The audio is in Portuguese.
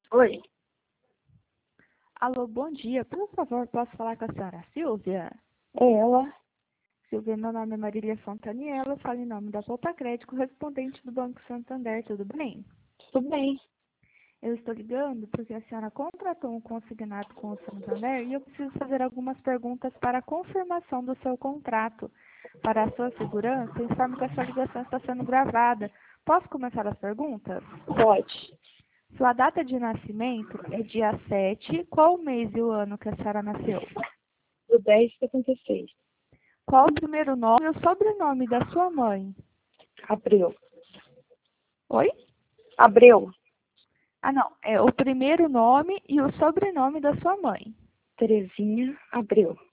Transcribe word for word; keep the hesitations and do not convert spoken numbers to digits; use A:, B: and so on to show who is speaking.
A: Oi,
B: Alô, bom dia. Por favor, posso falar com a senhora Silvia?
A: é ela.
B: Silvia, meu nome é Marília Fontaniela, eu falo em nome da Poupa Crédito, correspondente do Banco Santander, tudo bem?
A: Tudo bem?
B: Eu estou ligando porque a senhora contratou um consignado com o Santander e eu preciso fazer algumas perguntas para a confirmação do seu contrato. Para a sua segurança, informo que a sua ligação está sendo gravada. Posso começar as perguntas?
A: Pode.
B: Sua data de nascimento é dia sete. Qual o mês e o ano que a senhora nasceu?
A: Do dez de setenta e seis.
B: Qual o primeiro nome e o sobrenome da sua mãe?
A: Abreu.
B: Oi?
A: Abreu.
B: Ah, não. É o primeiro nome e o sobrenome da sua mãe.
A: Terezinha Abreu.